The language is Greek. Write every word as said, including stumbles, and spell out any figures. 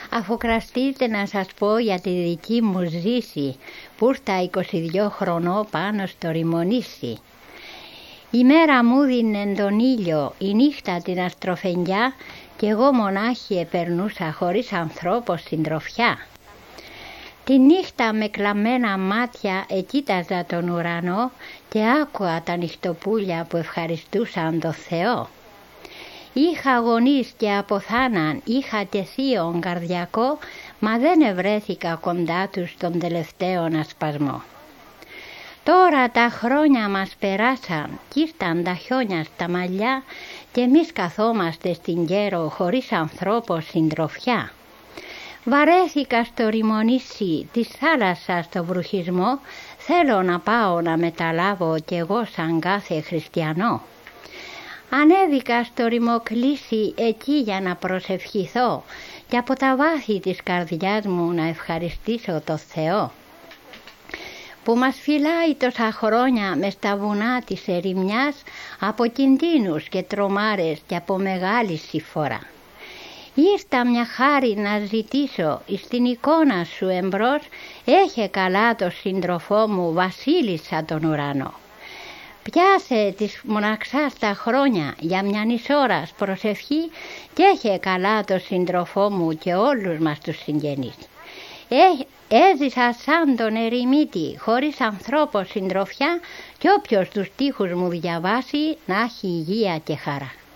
Αφού κραστείτε να σας πω για τη δική μου ζήση που ήρθα είκοσι δύο χρονών πάνω στο ρημονήσι. Η μέρα μου δίνε τον ήλιο, η νύχτα την αστροφενιά κι εγώ μονάχη επερνούσα χωρίς ανθρώπο συντροφιά. Τη νύχτα με κλαμμένα μάτια εκοίταζα τον ουρανό και άκουα τα νυχτοπούλια που ευχαριστούσαν το Θεό. Είχα γονείς και αποθάναν, είχα και θείον καρδιακό, μα δεν ευρέθηκα κοντά τους τον τελευταίον ασπασμό. Τώρα τα χρόνια μας περάσαν κι ήρθαν τα χιόνια στα μαλλιά και εμείς καθόμαστε στην κέρο χωρίς ανθρώπο συντροφιά. Βαρέθηκα στο ρημονήσι της θάλασσας στο βρουχισμό, θέλω να πάω να μεταλάβω κι εγώ σαν κάθε χριστιανό. Ανέβηκα στο ρημοκλήσι εκεί για να προσευχηθώ και από τα βάθη της καρδιάς μου να ευχαριστήσω το Θεό που μας φυλάει τόσα χρόνια μες στα βουνά της ερημιάς από κινδύνους και τρομάρες και από μεγάλη συμφορά. Ήρθα μια χάρη να ζητήσω, στην εικόνα σου εμπρός, έχε καλά το σύντροφό μου βασίλισσα τον ουρανό. Πιάσε της μοναξάς τα χρόνια για μια ώρας προσευχή και έχε καλά το σύντροφό μου και όλους μας τους συγγενείς. Ε, έζησα σαν τον ερημίτη χωρίς ανθρώπο συντροφιά και όποιος τους στίχους μου διαβάσει να έχει υγεία και χαρά.